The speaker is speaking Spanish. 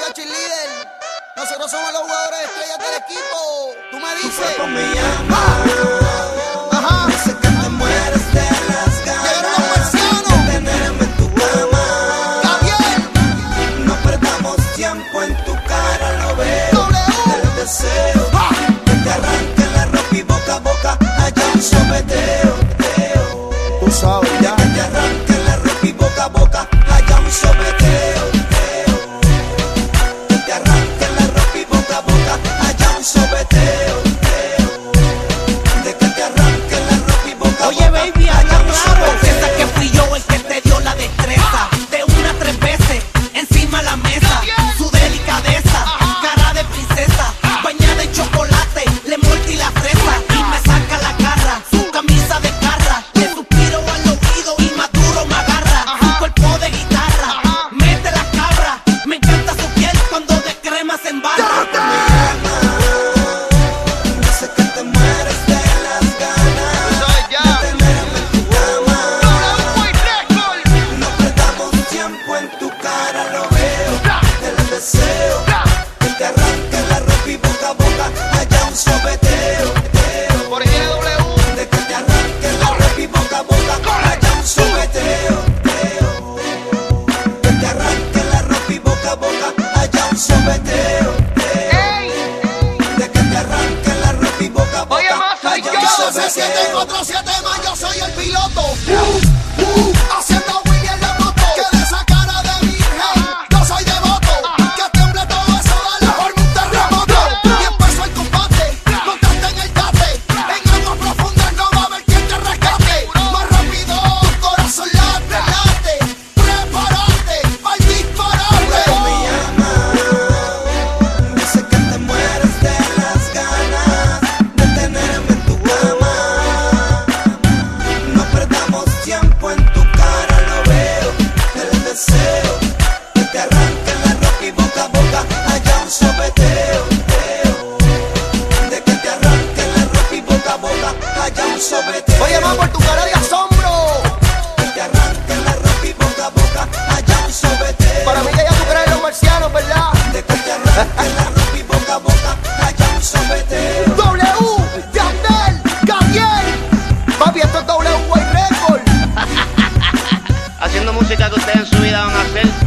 Oiga, cheerleader, nosotros somos los jugadores estrellas del equipo. Tú me dices. Tu cuerpo me llama. Ajá. Dice que te mueres de las Llegaron los ganas marcianos. de tenerme en tu cama. Gabriel. No perdamos tiempo, en tu cara lo veo. W. El deseo que te arranque la ropa y boca a boca haya un sopeteo. Tú sabes ya. Que te arranque la ropa y boca a boca haya un sopeteo. Que te arranque la ropa y boca a boca haya un sopeteo. De que te arranque la ropa y boca a Oye, boca baby, haya habla un claro. sopeteo. Piensa que fui yo el que te dio la destreza. De una 3 veces, encima la mesa. Su delicadeza, cara de princesa. Bañada en chocolate, le mordí la fresa. Y me saca la garra, su camisa de garra. Le suspiro al oído y más duro me agarra. Su cuerpo de guitarra, mete la cabra. Me encanta su piel cuando de crema se embarra. Dice que te mueres de las ganas de tenerme en tu cama. No perdamos tiempo, en tu cara lo veo. El deseo que te arranque la ropa y boca a boca haya un sopeteo. De que te arranque la ropa y boca a boca haya un sopeteo. Que te arranque la ropa y boca a boca haya un sopeteo. De que te arranque la ropa y boca a boca Oye, más soy haya yo. un 747 sopeteo. más, yo soy el piloto. Haciendo Willy en la moto. Que de esa cara de virgen, yo soy devoto. Que tiemble todo eso, dale, forma un terremoto. Y empezó el combate, montaste en el yate. En aguas profundas no va a haber quien te rescate. Más rápido, corazón late, late. Prepárate para el disparate. Me llama, dice que te mueres de las ganas de tenerme en tu cama. No perdamos tiempo, en tu cara lo veo. El deseo que te arranque la ropa y boca a boca haya un sopeteo. De que te arranque la ropa y boca a boca haya un sopeteo. Oye, más por tu cara de asombro. Que te arranque la ropa y boca a boca haya un sopeteo. Para mí que ya tú crees en los marcianos, ¿verdad? De que te arranque la ropa y boca a boca haya un sopeteo. W, Yandel, Gabriel. Papi, esto es W White Record. Haciendo música que ustedes en su vida van a hacer